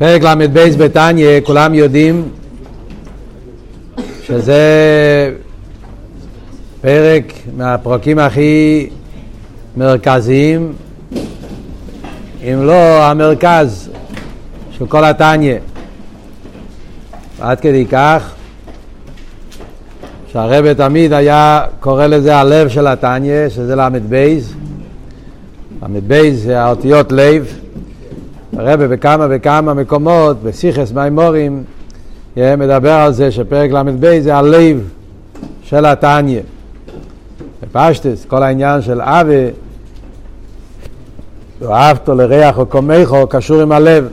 פרק למד בייס בתניה, כולם יודעים שזה פרק מהפרקים הכי מרכזיים, אם לא המרכז של כל התניה. עד כדי כך שהרבא תמיד היה קורא לזה הלב של התניה, שזה למד בייס. למד בייס זה האותיות לב. הרבא בכמה וכמה מקומות, בשיחס מימורים, מדבר על זה שפרק למד בייס זה הלב של התניה. בפשטוס, כל העניין של אהבה, ואהבתו לריח או קומייכו, קשור עם הלב.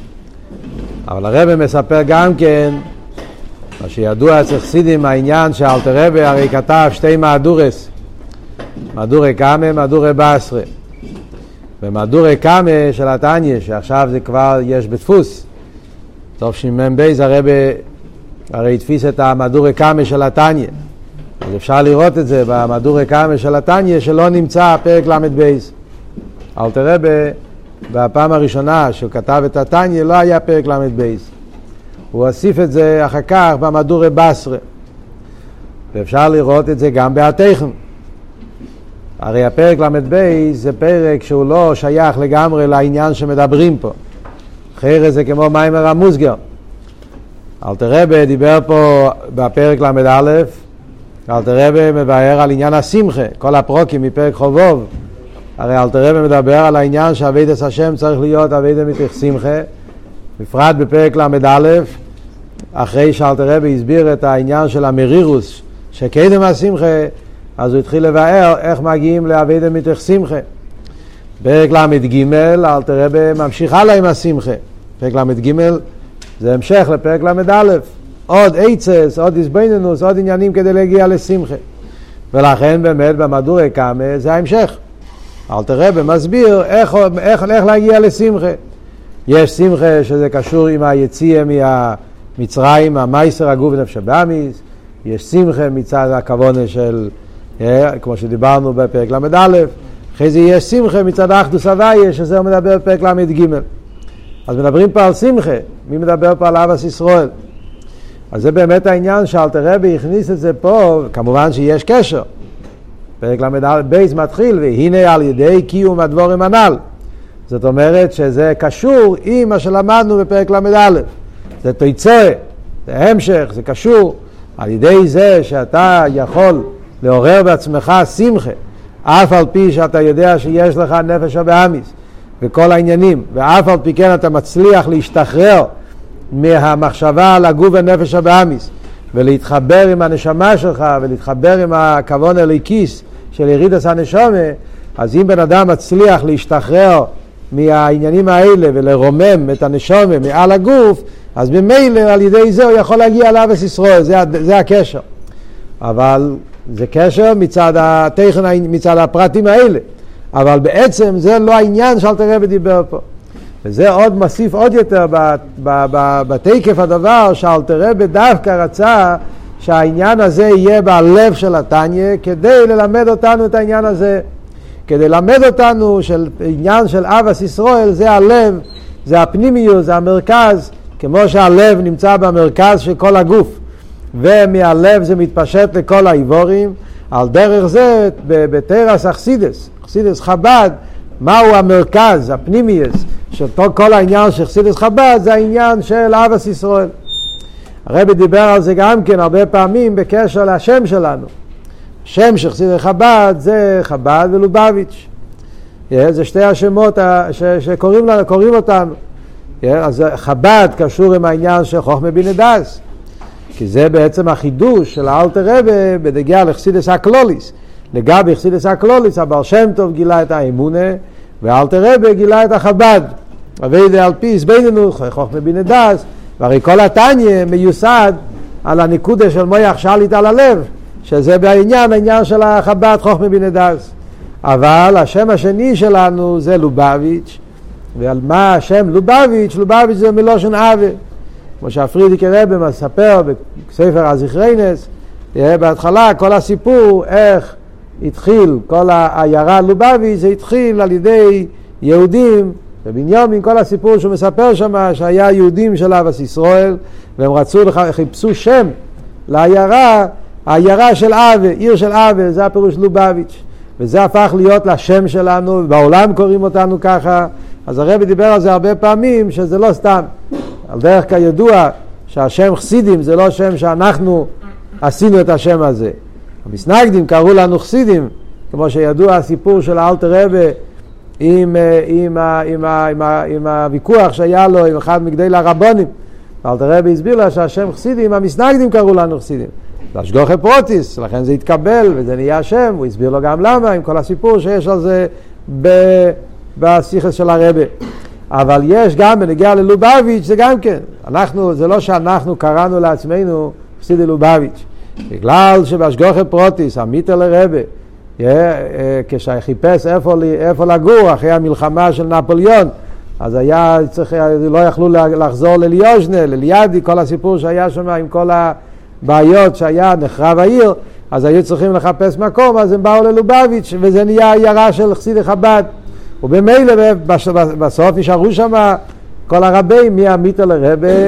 אבל הרבא מספר גם כן, מה שידוע אצל חסידים, העניין שאלתר רבא הרי כתב שתי מהדורס, מהדורי קאמה, מהדורי בסרה. ומהדורי קאמה של התניה, שעכשיו זה כבר יש בדפוס, טוב שמ"ב הרבא הרי התפיס את המהדורי קאמה של התניה. אז אפשר לראות את זה במהדורי קאמה של התניה, שלא נמצא פרק למד בייס. אלתר רבא בפעם הראשונה שהוא כתב את התניה לא היה פרק למד בייס. הוא הוסיף את זה אחר כך במהדורי בסרה. ואפשר לראות את זה גם בהתכן. הרי הפרק למד בייס זה פרק שהוא לא שייך לגמרי לעניין שמדברים פה. אחרי זה כמו מיימר המוסגר. אלתר רבא דיבר פה בפרק למד א', אלתר רבא מבאר על עניין השמחה, כל הפרוקים מפרק חובוב. הרי אלתר רבא מדבר על העניין שעבודת השם צריך להיות עבודת מתוך שמחה, בפרט בפרק למד א', אחרי שאלתר רבא הסביר את העניין של המרירוס, שקדם השמחה, אז הוא התחיל לבאר איך מגיעים לעבודת מתוך שמחה. פרק למד ג' אלתר רבא ממשיך הלאה עם השמחה. פרק למד ג' זה המשך לפרק למד א', עוד עצס, עוד הסביננוס, עוד עניינים כדי להגיע לשמחה. ולכן באמת במהדורי קאמה זה ההמשך. אלתר רבא מסביר איך להגיע לשמחה. יש שמחה שזה קשור עם היציאה מהמצרים, המייסר הגוף נפש הבאמיס. יש שמחה מצד הכוונה של, כמו שדיברנו בפרק למד א', אחרי זה יש שמחה מצד האחדוס הוויה, שזה הוא מדבר בפרק למד ג'. אז מדברים פה על שמחה, מי מדבר פה על אהבת ישראל? אז זה באמת העניין שאלתר רבא הכניס את זה פה, כמובן שיש קשר. פרק למד בייס מתחיל, והנה על ידי קיום הדבורים הנ"ל. זאת אומרת שזה קשור עם מה שלמדנו בפרק למד א'. זה תוצאה, זה המשך, זה קשור. על ידי זה שאתה יכול לעורר בעצמך שמחה, אף על פי שאתה יודע שיש לך נפש הבאמיס וכל העניינים, ואף על פי כן אתה מצליח להשתחרר מהמחשבה על הגוף ונפש הבאמיס ולהתחבר עם הנשמה שלך ולהתחבר עם הכוון הליקיס של ירידת הנשמה. אז אם בן אדם מצליח להשתחרר מהעניינים האלה ולרומם את הנשמה מעל הגוף, אז במילא על ידי זה הוא יכול להגיע לאהבת ישראל. זה הקשר. אבל זה קשר מצד התכן, מצד הפרטים האלה. אבל בעצם זה לא העניין שאלתר רבא דיבר פה. וזה עוד מוסיף עוד יותר בתקף הדבר שאלתר רבא דווקא רצה שהעניין הזה יהיה בלב של התניה כדי ללמד אותנו את העניין הזה. כדי ללמד אותנו של עניין של אהבת ישראל, זה הלב, זה הפנימיות, זה המרכז, כמו שהלב נמצא במרכז של כל הגוף. ומהלב זה מתפשט לכל האיבורים. על דרך זה בתרס אכסידס, אכסידס חב"ד, מהו המרכז, הפנימיות של כל העניין של אכסידס חב"ד, זה העניין של אהבת ישראל. הרב דיבר על זה גם כן הרבה פעמים בקשר לשם שלנו. שם של אכסידס חב"ד זה חב"ד ולובביץ'. זה שתי השמות שקוראים אותנו. אז חב"ד קשור עם העניין של חוכמה בינה דאס. כי זה בעצם החידוש של אלתר רבא בדגיה לחסידס הכלוליס. לגבי חסידס הכלוליס, הבעל שם טוב גילה את האמונה, ואלתר רבא גילה את החב"ד. עבודה על פי הסביננו, חוכמה בינה דאס, והרי כל התניה מיוסד על הנקודה של מוח שליט על הלב, שזה העניין של החב"ד חוכמה בינה דאס. אבל השם השני שלנו זה לובביץ', ועל מה השם לובביץ'? לובביץ' זה מלושן אהבה. כמו שהפרידיקי רבי מספר בספר הזכרינס, בהתחלה כל הסיפור איך התחיל, כל העיירה לובביץ' זה התחיל על ידי יהודים ובנימין כל הסיפור שהוא מספר שם שהיה יהודים של אבס ישראל והם חיפשו שם לעיירה, העיירה של אבה, עיר של אבה, זה הפירוש לובביץ', וזה הפך להיות לשם שלנו, בעולם קוראים אותנו ככה. אז הרב דיבר על זה הרבה פעמים שזה לא סתם, על דרך כידוע שהשם חסידים זה לא שם שאנחנו עשינו את השם הזה. המסנגדים קראו לנו חסידים, כמו שידוע הסיפור של האלטר רבי עם הוויכוח שהיה לו עם אחד מגדולי הרבנים. האלטר רבי הסביר לה שהשם חסידים, המסנגדים קראו לנו חסידים. להשגוחי פרוטיס, לכן זה התקבל וזה נהיה שם. הוא הסביר לו גם למה, עם כל הסיפור שיש על זה בשיחה של הרבי. אבל יש גם בנגיע ללובביץ' זה גם כן. זה לא שאנחנו קראנו לעצמנו חסידי לובביץ'. בגלל שבהשגוחי פרוטיס, המיטר לרבי, כשחיפש איפה לגור אחרי המלחמה של נפוליאון, אז לא יכלו לחזור לליוז'נה, לליאדי, כל הסיפור שהיה שם עם כל הבעיות שהיה, נחרב העיר, אז היו צריכים לחפש מקום, אז הם באו ללובביץ' וזה נהיה עיירה של חסידי חב"ד. ובמילא בסוף נשארו שם כל הרבים מהמיטר לרבי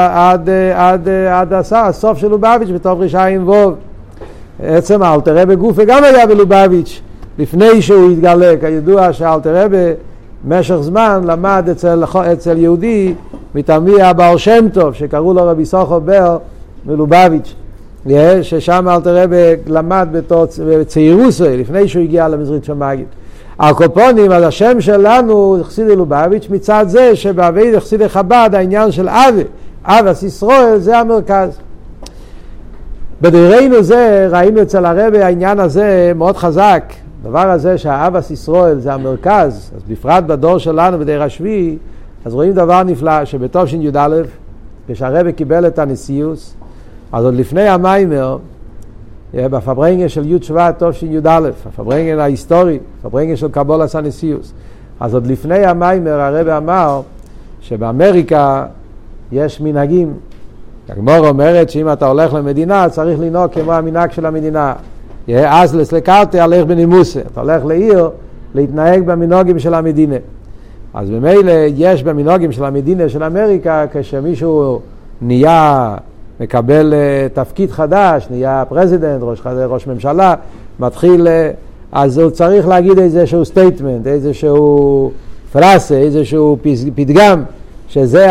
עד הסוף של לובביץ' בתוך רשעים ווב. עצם האלטר רבי גופה גם היה בלובביץ' לפני שהוא התגלה. כידוע שהאלטר רבי משך זמן למד אצל יהודי מתלמיד הבעל שם טוב שקראו לו רבי סוחר בר מלובביץ', ששם האלטר רבי למד בצעירוסו לפני שהוא הגיע למזרית שמגיד. הקופונים, אז השם שלנו חסידי לובביץ' מצד זה שבעבד חסידי חב"ד העניין של אבס ישראל זה המרכז. בדורנו זה ראינו אצל הרבי העניין הזה מאוד חזק, דבר הזה שהאבס ישראל זה המרכז. אז בפרט בדור שלנו בדור השביעי, אז רואים דבר נפלא שבתש"י כשהרבי קיבל את הנשיאות, אז עוד לפני המיימר בפברנגן של י' שבט תש"י, הפברנגן ההיסטורי, הפברנגן של קבולת הנשיאות, אז עוד לפני המיימר הרבי אמר שבאמריקה יש מנהגים. הגמרא אומרת שאם אתה הולך למדינה צריך לנהוג כמו המנהג של המדינה. אז לסלקרתי הלך בנימוסה, אתה הולך לעיר להתנהג במנהגים של המדינה. אז במילא יש במנהגים של המדינה של אמריקה, כשמישהו נהיה מקבל תפקיד חדש, נהיה פרזידנט, ראש ממשלה, מתחיל, אז הוא צריך להגיד איזשהו סטייטמנט, איזשהו פרסה, איזשהו פתגם, שזה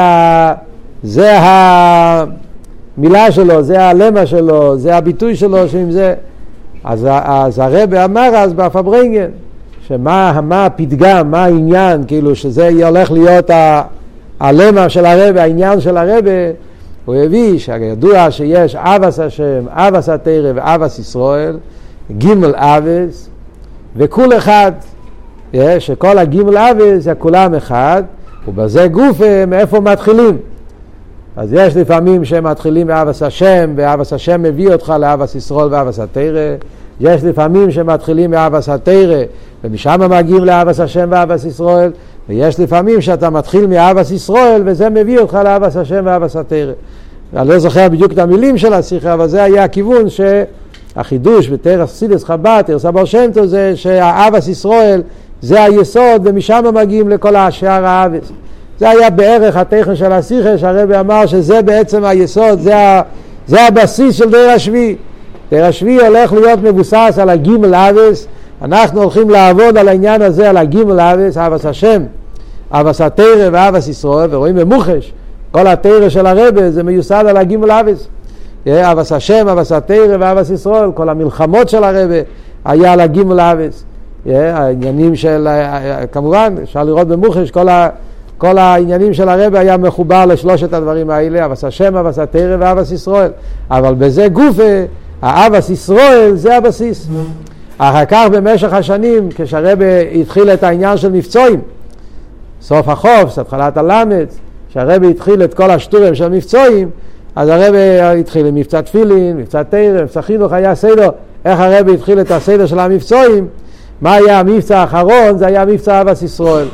המילה שלו, זה הלמה שלו, זה הביטוי שלו, שעם זה. אז הרבי אמר אז בפברנגן, שמה הפתגם, מה העניין, כאילו שזה הולך להיות הלמה של הרבי, העניין של הרבי. הוא הביא שידוע שיש אבס השם, אבס התורה ואבס ישראל, גימל אבס, וכול אחד, שכל הגימל אבס זה כולם אחד, ובזה גוף מאיפה מתחילים. אז יש לפעמים שהם מתחילים מאבס השם, ואבס השם מביא אותך לאבס ישראל ואבס התורה. יש לפעמים שמתחילים מאבס התורה, ומשם מגיעים לאבס השם ואבס ישראל. ויש לפעמים שאתה מתחיל מאבס ישראל, וזה מביא אותך לאבס השם ואבס התורה. אני לא זוכר בדיוק את המילים של השיחה, אבל זה היה הכיוון שהחידוש בתרס חסידות חב"ד, תרס הבעל שם טוב, זה שהאבס ישראל זה היסוד, ומשם מגיעים לכל השאר האבס. זה היה בערך הטכן של השיחה, שהרבי אמר שזה בעצם היסוד, זה הבסיס של דור השביעי. דור השביעי הולך להיות מבוסס על הגימל אבס. אנחנו הולכים לעבוד על העניין הזה, על הגימל אבס, אבס השם, אבס התורה ואבס ישראל, ורואים במוחש, כל התורה של הרבי זה מיוסד על הגימל אבס. אבס השם, אבס התורה ואבס ישראל, כל המלחמות של הרבי היה על הגימל אבס. העניינים של, כמובן, אפשר לראות במוחש, כל העניינים של הרבי היה מחובר לשלושת הדברים האלה, אבס השם, אבס התורה ואבס ישראל. אבל בזה גופה, האבס ישראל זה הבסיס. אחר כך במשך השנים, כשהרבי התחיל את העניין של מבצועים, סוף החוף, התחלת הלמד, כשהרבי התחיל את כל השטורים של מבצועים, אז הרבי התחיל עם מבצע תפילין, מבצע תורה, מבצע חינוך, היה סדר. איך הרבי התחיל את הסדר של המבצועים? מה היה המבצע האחרון? זה היה מבצע אבס ישראל.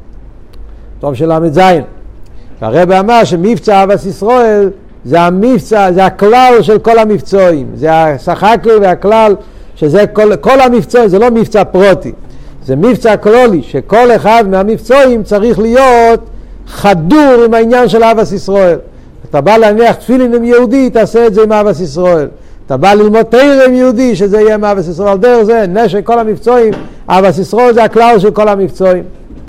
טוב של למד זין. הרבי אמר שמבצע אבס ישראל זה המבצע, זה הכלל של כל המבצועים. זה השחקל והכלל, שזה כל המבצועים, זה לא מבצע פרוטי. זה מבצע כללי, שכל אחד מהמבצעים צריך להיות חדור עם העניין של אהבת ישראל. אתה בא להניח תפילין עם יהודי, תעשה את זה עם אהבת ישראל. אתה בא ללמוד תורה עם יהודי, שזה יהיה עם אהבת ישראל. על דרך זה, נשק כל המבצעים, אהבת ישראל זה הכלל של כל המבצעים.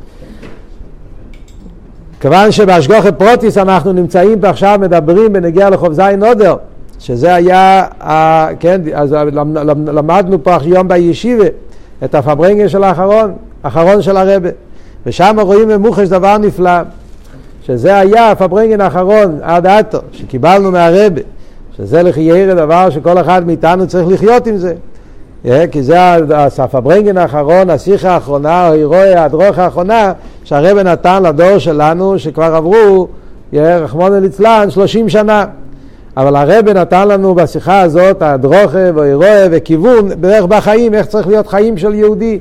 כיוון שבהשגחה פרוטיס אנחנו נמצאים פה עכשיו מדברים בנגיע לחוב זין נודר, שזה היה, כן, אז למדנו פה היום בישיבה את הפברנגה של האחרון של הרבי, ושם רואים במוחש דבר נפלא, שזה היה הפברנגן האחרון עד עתו, שקיבלנו מהרבי, שזה לחייר דבר שכל אחד מאיתנו צריך לחיות עם זה, כי זה הפברנגן האחרון, השיחה האחרונה, ההירואה, הדרוך האחרונה, שהרבי נתן לדור שלנו, שכבר עברו, רחמנא ליצלן, 30 שנה. אבל הרבי נתן לנו בשיחה הזאת, הדרוכה וההירואה וכיוון, בערך בחיים, איך צריך להיות חיים של יהודי.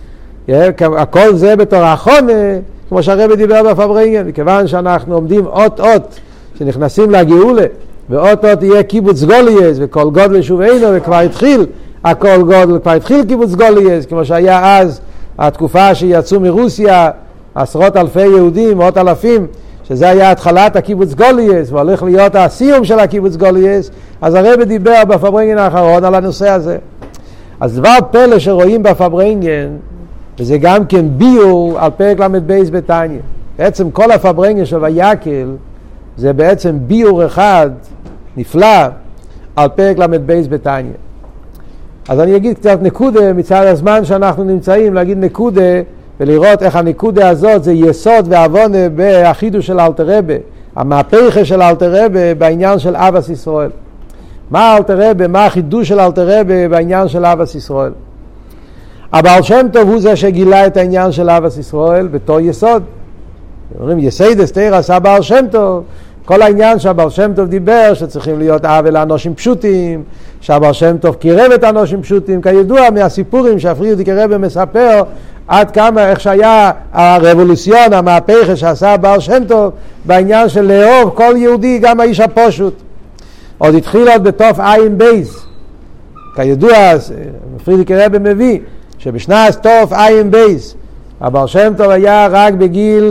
הכל זה בתור האחרונה, כמו שהרבי דיבר בפברנגן, מכיוון שאנחנו עומדים אות שנכנסים לגאולה, ואות יהיה קיבוץ גולייס, וכל גודל שובנו, וכבר התחיל הכל גודל, כבר התחיל קיבוץ גולייס, כמו שהיה אז התקופה שיצאו מרוסיה, עשרות אלפי יהודים, מאות אלפים, שזה היה התחלת הקיבוץ גולייס, והולך להיות הסיום של הקיבוץ גולייס, אז הרבי דיבר בפברנגן האחרון על הנושא הזה. אז דבר פלא שרואים בפברנגן, וזה גם כן ביור על פרק למד בתניא. בעצם כל הפברנגן של ויקל, זה בעצם ביור אחד נפלא על פרק למד בתניא. אז אני אגיד קצת נקודה מצד הזמן שאנחנו נמצאים, להגיד נקודה ולראות איך הנקודה הזאת זה יסוד ועוונה באחידוש של אלתר רבי, המהפכה של אלתר רבי בעניין של אהבת ישראל. מה אלתר רבי, מה החידוש של אלתר רבי בעניין של אהבת ישראל? הבעל שם טוב הוא זה שגילה את העניין של אהבת ישראל בתור יסוד. אומרים יסיידס תורה עשה בעל שם טוב, כל העניין שהבעל שם טוב דיבר שצריכים להיות אהבה לאנשים פשוטים, שהבעל שם טוב קירב את האנשים פשוטים, כידוע מהסיפורים שהפרידיקי רבי מספר עד כמה איך שהיה הרבולוציון, המהפכה שעשה הבעל שם טוב בעניין של לאהוב כל יהודי, גם האיש הפשוט. עוד התחיל עוד בתוף עין בייס, כידוע פרידיקי רבי מביא שבשנת תוף עין בייס הבעל שם טוב היה רק בגיל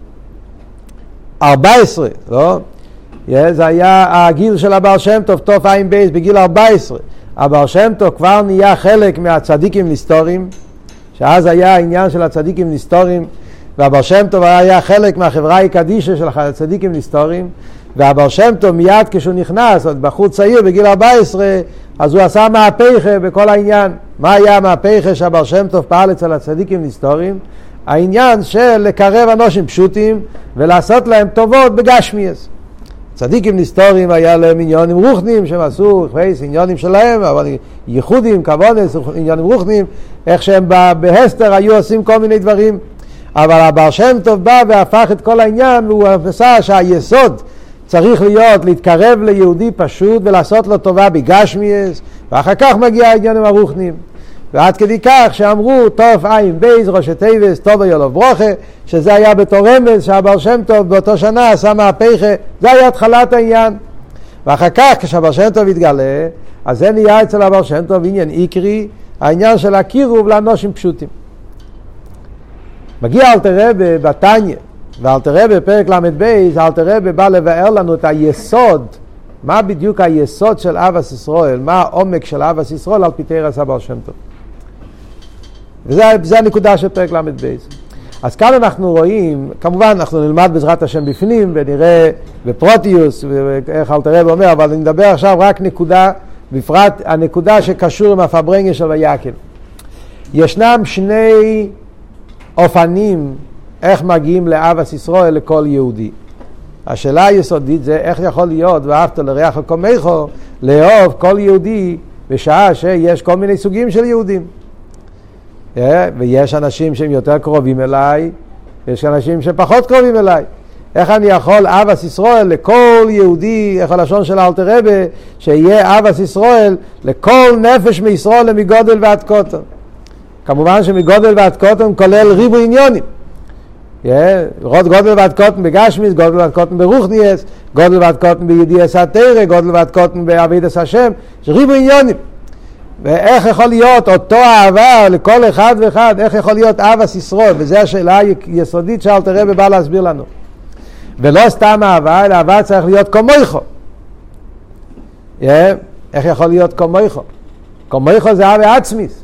14, לא? זה היה הגיל של הבעל שם טוב, תוף עין בייס בגיל 14. הבעל שם טוב כבר נהיה חלק מהצדיקים נסתורים, שאז היה העניין של הצדיקים נסתורים, והבעל שם טוב היה חלק מהחברה קדישה של הצדיקים נסתורים, והבעל שם טוב מיד כשהוא נכנס, עוד בחור צעיר בגיל 14, אז הוא עשה מהפכה בכל העניין. מה היה המהפכה שהבעל שם טוב פעל אצל הצדיקים נסתורים? העניין של לקרב אנשים פשוטים ולעשות להם טובות בגשמיאס. צדיקים נסתורים היה להם עניונים רוחניים שהם עשו עניונים שלהם, אבל ייחודים, כוונס, עניונים רוחניים, איך שהם בהסתר היו עושים כל מיני דברים. אבל הבעל שם טוב בא והפך את כל העניין, והוא עשה שהיסוד צריך להיות להתקרב ליהודי פשוט ולעשות לו טובה בגשמיאס, ואחר כך מגיע העניונים הרוחניים. ועד כדי כך שאמרו תוף עין בייז ראשי תיבס טוב יולוב ברוכה, שזה היה בתור רמז שהבעל שם טוב באותו שנה עשה מהפכה, זה היה התחלת העניין. ואחר כך כשהבעל שם טוב התגלה, אז זה נהיה אצל הבעל שם טוב עניין עיקרי, העניין של הקירוב לאנשים פשוטים. מגיע אלתר רבי בתניא, ואלתר רבי בפרק למד בייז, אלתר רבי בא לבאר לנו את היסוד, מה בדיוק היסוד של אהבת ישראל, מה העומק של אהבת ישראל על פי תורת הבעל שם טוב. וזה הנקודה של פרק למד בייז. אז כאן אנחנו רואים, כמובן אנחנו נלמד בעזרת השם בפנים ונראה בפרוטיוס ואיך אלתר רבי אומר, אבל אני מדבר עכשיו רק נקודה, בפרט הנקודה שקשור עם הפברנגה של ויקל. ישנם שני אופנים איך מגיעים לאהבת ישראל לכל יהודי. השאלה היסודית זה איך יכול להיות ואהבת לרעך כמוך לאהוב כל יהודי בשעה שיש כל מיני סוגים של יהודים. ויש אנשים שהם יותר קרובים אליי, יש אנשים שפחות קרובים אליי. איך אני יכול אהבת ישראל לכל יהודי, איך הלשון של אלתר רבי, שיהיה אהבת ישראל לכל נפש מישראל מגודל ועד קוטן. כמובן שמגודל ועד קוטן כולל ריבוי עניונים. גודל ועד קוטן בגשמיס, גודל ועד קוטן ברוחניאס, גודל ועד קוטן בידיעס התורה, גודל ועד קוטן בעבודת השם, ריבוי עניונים. ואיך יכול להיות אותו אהבה לכל אחד ואחד, איך יכול להיות אהבת ישראל, וזו השאלה היסודית שאלתר רבי בא להסביר לנו. ולא סתם אהבה, אלא אהבה צריך להיות כמויכו. איך יכול להיות כמויכו? כמויכו זה אהבה עצמיס.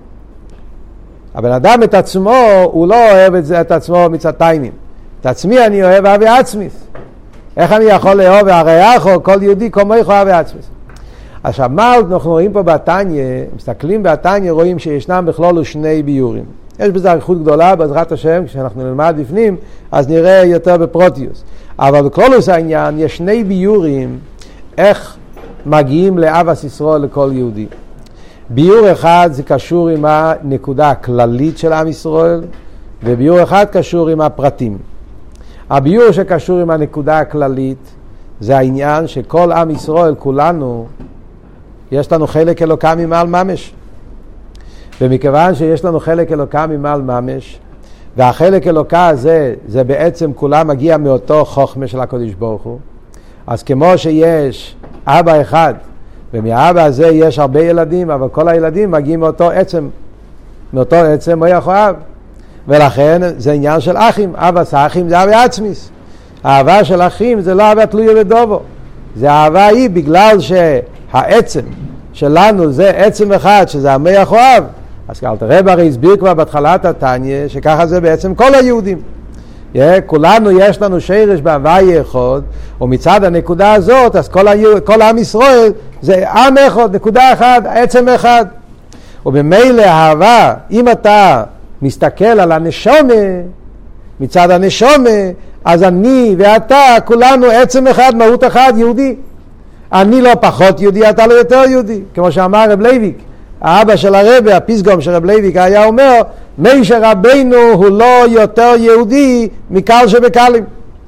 הבן אדם את עצמו, הוא לא אוהב את עצמו מצד תיינים. את עצמי אני אוהב אהבה עצמיס. איך אני יכול לאהוב הריח או כל יהודי כמויכו אהבה עצמיס? עכשיו, מה אנחנו רואים פה בתניא, מסתכלים בתניא, רואים שישנם בכלול שני ביורים. יש בזה אריכות גדולה, בעזרת השם, כשאנחנו נלמד בפנים, אז נראה יותר בפרוטיוס. אבל בכלולוס העניין, יש שני ביורים, איך מגיעים לאהבת ישראל לכל יהודי. ביור אחד זה קשור עם הנקודה הכללית של עם ישראל, וביור אחד קשור עם הפרטים. הביור שקשור עם הנקודה הכללית, זה העניין שכל עם ישראל, כולנו, יש לנו חלק אלוקה ממעל ממש. ומכיוון שיש לנו חלק אלוקה ממעל ממש, והחלק אלוקה הזה, זה בעצם כולם מגיע מאותו חוכמה של הקדוש ברוך הוא, אז כמו שיש אבא אחד, ומהאבא הזה יש הרבה ילדים, אבל כל הילדים מגיעים מאותו עצם מויח או אב. ולכן זה עניין של אחים, אבא סאחים זה אהבה עצמיס. האהבה של אחים זה לא אהבה תלויה בדובו. זה אהבה היא בגלל שהעצם שלנו זה עצם אחד, שזה המויח או אב. אז אלתר רבי הרי הסביר כבר בהתחלת התניא, שככה זה בעצם כל היהודים. כולנו יש לנו שרש בהוויה אחד, ומצד הנקודה הזאת, אז כל עם ישראל זה עם אחד, נקודה אחת, עצם אחד. ובמילא האהבה, אם אתה מסתכל על הנשמה, מצד הנשמה, אז אני ואתה, כולנו עצם אחד, מהות אחד, יהודי. אני לא פחות יהודי, אתה לא יותר יהודי. כמו שאמר רב לייביק, האבא של הרבי, הפסגום של רב לייביק היה אומר, משה רבינו הוא לא יותר יהודי מקל שבקלים.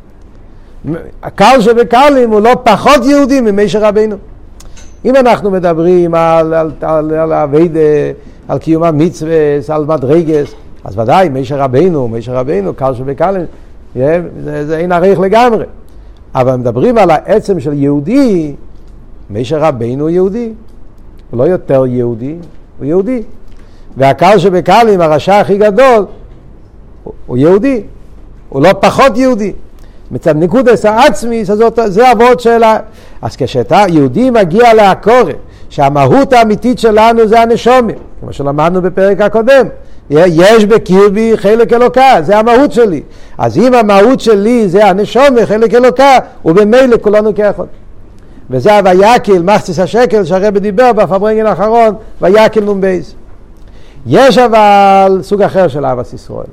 הקל שבקלים הוא לא פחות יהודי ממשה רבינו. אם אנחנו מדברים על עבודה, על קיום המצוות, על מדרגות, אז ודאי משה רבינו, קל שבקלים, זה אין ערך לגמרי. אבל מדברים על העצם של יהודי, משה רבינו הוא יהודי. הוא לא יותר יהודי, הוא יהודי. והקל שבקלים, הרשע הכי גדול, הוא יהודי. הוא לא פחות יהודי. מצד נקודס העצמי, זה עבוד שלה. אז כשאתה יהודי מגיע להכורה, שהמהות האמיתית שלנו זה הנשמה, כמו שלמדנו בפרק הקודם. יש בקרבי חלק אלוקה, זה המהות שלי. אז אם המהות שלי זה הנשמה, חלק אלוקה, ובמילא כולנו כאחד. וזה ויקל, מחצית השקל שהרבי דיבר בפברנגל האחרון, ויקל נ"ב. יש אבל סוג אחר של אהבת ישראל,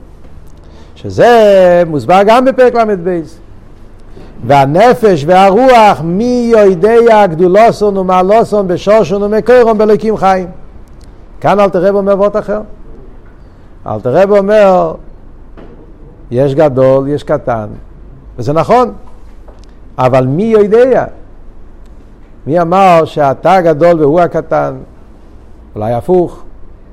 שזה מוסבר גם בפרק ל"ב. והנפש והרוח מי יודע גדולוסון ומעלוסון בשושון ומקורון בלוקים חיים. כאן אלתר רבי אומר וורט אחר. אלתר רבי אומר, יש גדול, יש קטן, וזה נכון, אבל מי יודע? מי אמר שאתה גדול והוא הקטן? אולי הפוך.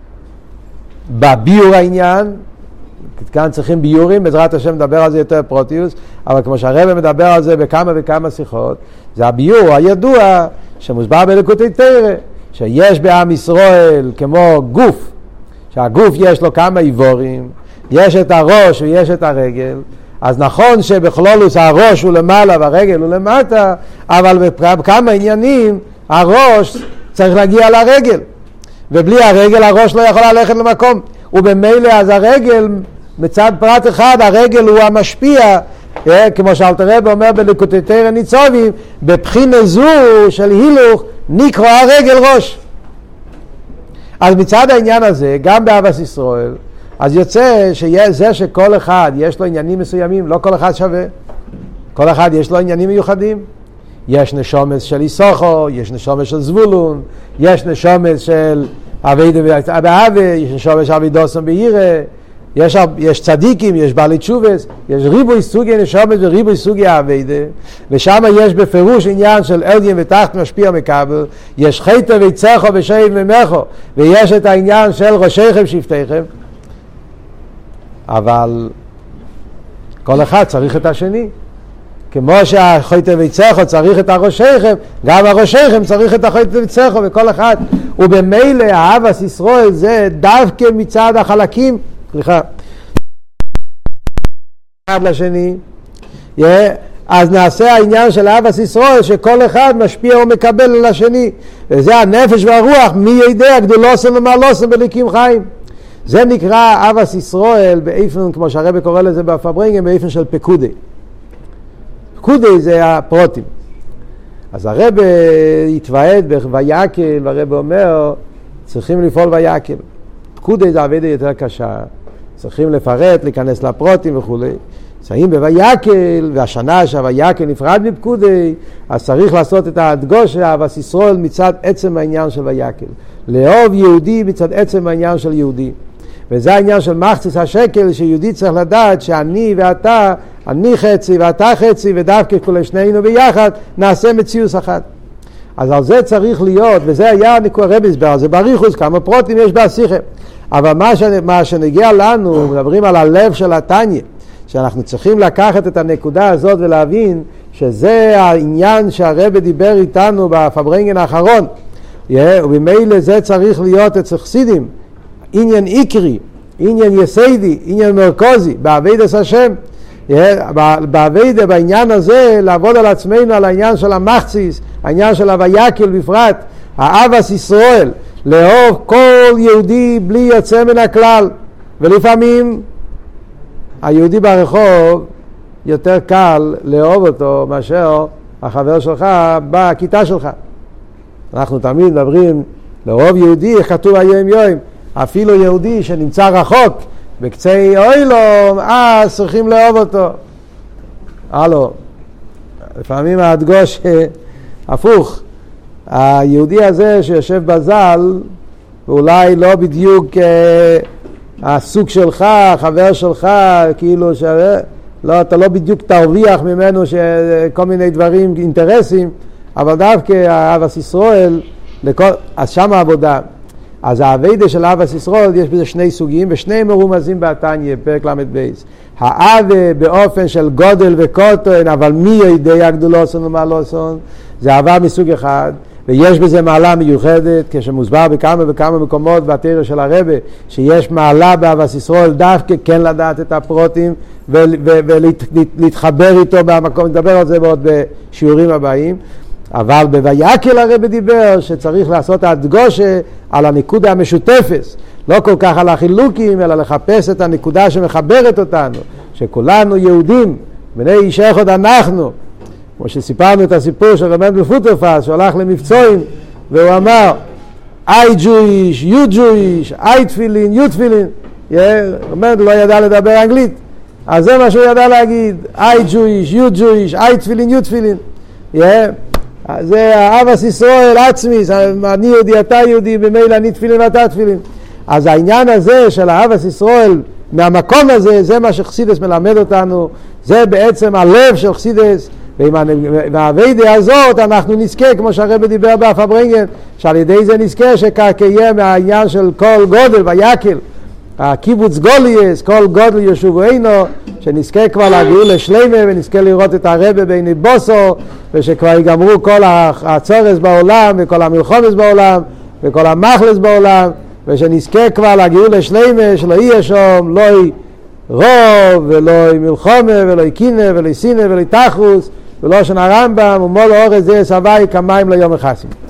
בביור העניין, כאן צריכים ביורים, בעזרת השם מדבר על זה יותר פרוטיוס, אבל כמו שהרבי מדבר על זה בכמה וכמה שיחות, זה הביור הידוע שמוסבר בליקוטי תורה, שיש בעם ישראל כמו גוף, שהגוף יש לו כמה איבורים, יש את הראש ויש את הרגל, אז נכון שבכלולוס הראש הוא למעלה והרגל הוא למטה, אבל בכמה עניינים הראש צריך להגיע לרגל, ובלי הרגל הראש לא יכול ללכת למקום, ובמילא אז הרגל, מצד פרט אחד, הרגל הוא המשפיע, כמו שאלתר רבי אומר בליקוטי תורה ניצובים, בבחינה זו של הילוך נקרא הרגל ראש. אז מצד העניין הזה, גם באהבת ישראל, אז יוצא שזה שכל אחד יש לו עניינים מסוימים, לא כל אחד שווה. כל אחד יש לו עניינים מיוחדים. יש נשומס של איסוכו, יש נשומס של זבולון, יש נשומס של אביידה ואבא, יש נשומס של אבידוסון בעירה, יש צדיקים, יש בעלי תשובס, יש ריבוי סוגי נשומס וריבוי סוגי אביידה, ושם יש בפירוש עניין של אלגין ותחת משפיע מקבל, יש חטא ויצחו ושייב ממחו, ויש את העניין של ראשיכם שבטיכם, אבל כל אחד צריך את השני. כמו שהחטא ויצחו צריך את הראשיכם, גם הראשיכם צריך את החטא ויצחו, וכל אחד ובמילא אהבת ישראל זה דווקא מצד החלקים, סליחה, אחד לשני, אז נעשה העניין של אהבת ישראל שכל אחד משפיע ומקבל על השני, וזה הנפש והרוח, מי יודע גדולוסם ומעלוסם בליקים חיים. זה נקרא אהבת ישראל באופן, כמו שהרבא קורא לזה בפברנגן, באופן של פקודי. פקודי זה הפרוטים. אז הרבא התוועד בויקל, והרבא אומר צריכים לפעול ויקל. פקודי זה עבודה יותר קשה, צריכים לפרט, להיכנס לפרוטים וכו'. צריכים בויקל, והשנה שהויקל נפרד מפקודי, אז צריך לעשות את ההדגוש של אהבת ישראל מצד עצם העניין של ויקל. לאהוב יהודי מצד עצם העניין של יהודי. וזה העניין של מחצית השקל, שיהודי צריך לדעת שאני ואתה, אני חצי ואתה חצי, ודווקא כל שנינו ביחד נעשה מציאות אחת. אז על זה צריך להיות, וזה היה נקרא רבי הסבר, זה בריחוס, כמה פרוטים יש בהשיחה. אבל מה שנגיע לנו, מדברים על הלב של התניא, שאנחנו צריכים לקחת את הנקודה הזאת ולהבין שזה העניין שהרבי דיבר איתנו בפברנגן האחרון, ובמילא זה צריך להיות אצל חסידים, עניין עיקרי, עניין יסיידי, עניין מרכזי, בעבודת השם, בעבודה, בעניין הזה, לעבוד על עצמנו, על העניין של המחציס, העניין של הויקל בפרט, אהבת ישראל, לאהוב כל יהודי בלי יוצא מן הכלל, ולפעמים היהודי ברחוב יותר קל לאהוב אותו מאשר החבר שלך בכיתה שלך. אנחנו תמיד מדברים לאהוב יהודי, איך כתוב היום יום, אפילו יהודי שנמצא רחוק בקצה אוילום, אז צריכים לאהוב אותו. הלו, לפעמים ההדגוש הפוך, היהודי הזה שיושב בזל, ואולי לא בדיוק הסוג שלך, החבר שלך, כאילו לא, אתה לא בדיוק תרוויח ממנו כל מיני דברים, אינטרסים, אבל דווקא אהבת ישראל, אז שם העבודה. אז העבודה של אהבת ישראל יש בזה שני סוגים, ושניהם מרומזים בתניא, פרק ל"ב. האהבה באופן של גודל וקוטן, אבל מי יודע גדולוסון ומעלוסון, זה אהבה מסוג אחד, ויש בזה מעלה מיוחדת, כשמוסבר בכמה וכמה מקומות בתורה של הרבי, שיש מעלה באהבת ישראל דווקא כן לדעת את הפרוטים, ולהתחבר איתו במקום, נדבר על זה בעוד בשיעורים הבאים. אבל בויקל הרבי דיבר שצריך לעשות הדגושה על הנקודה המשותפת, לא כל כך על החילוקים, אלא לחפש את הנקודה שמחברת אותנו, שכולנו יהודים, בני איש אחד אנחנו, כמו שסיפרנו את הסיפור של רבי מנדל פוטרפס, שהוא הלך למבצעים, והוא אמר, I Jewish, you Jewish, I תפילין, you תפילין, רבי מנדל לא ידע לדבר אנגלית, אז זה מה שהוא ידע להגיד, I Jewish, you Jewish, I תפילין, you תפילין, זה אהבת ישראל עצמי, אני יהודי, אתה יהודי, במילא אני תפילין ואתה תפילין. אז העניין הזה של אהבת ישראל מהמקום הזה, זה מה שחסידס מלמד אותנו, זה בעצם הלב של חסידס, והעבודה הזאת אנחנו נזכה, כמו שהרבי דיבר בפברנגן, שעל ידי זה נזכה שכקיים מהעניין של כל גודל ויקל, הקיבוץ גולייס, כל גודל ישובנו, שנזכה כבר להגיע לשלמה ונזכה לראות את הרבי בעיני בוסו, ושכבר יגמרו כל הצורס בעולם וכל המלחומס בעולם וכל המחלס בעולם, ושנזכה כבר להגיע לשלמה, שלא יהיה שם לא רוב ולא מלחומה ולא קינה ולא סינה ולא תחוס ולא שנה רמב"ם ומול אורז זה סבי כמים ליום החסים.